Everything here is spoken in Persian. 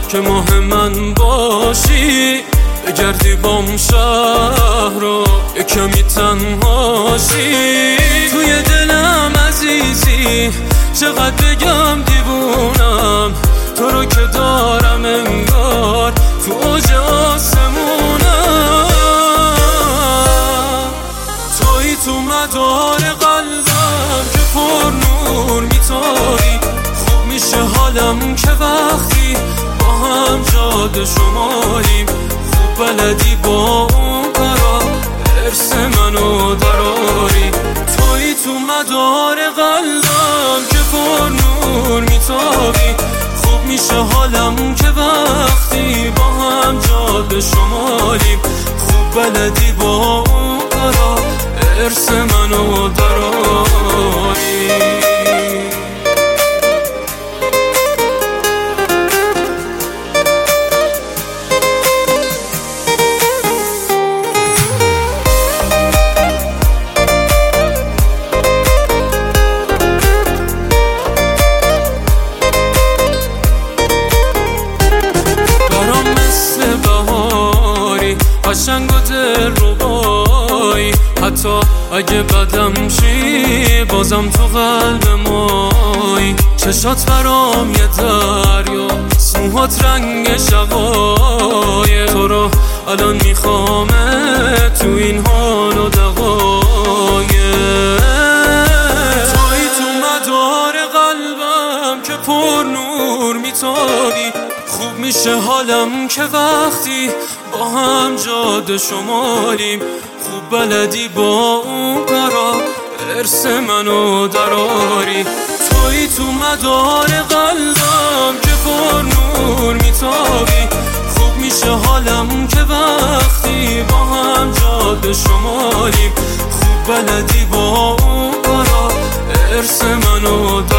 که ماه من باشی، بگردی بام شهر رو یکمی تنهاشی. توی دلم عزیزی چقدر بگم دیوونم، تو رو که دارم انگار تو اوج آسمونم. توی تو مدار قلبم که پر نور میتابی، خوب میشه حالم که وقتی با هم جاده شمالیم. خوب بلدی با اون کارا ارث منو دراری. توی تو مدار قلبم که پر نور میتابی، خوب میشه حالم که وقتی با هم جاده شمالیم. خوب بلدی با اون کارا ارث منو دراری. قشنگ و دلربایی، حتی اگه بدم چی بازم تو قلب مایی. چشات برام یه دریا، موهات رنگ شقایق، تو رو الان میخوامه تو این حال و دقایق. توی تو مدار قلبم که پر نور میتابی، خوب میشه حالم که وقتی با هم جاده شمالیم. خوب بلدی با اون کارا ارث منو دراری. توی تو مدار قلبم که پر نور میتابی، خوب میشه حالم که وقتی با هم جاده شمالیم. خوب بلدی با اون کارا ارث منو دراری.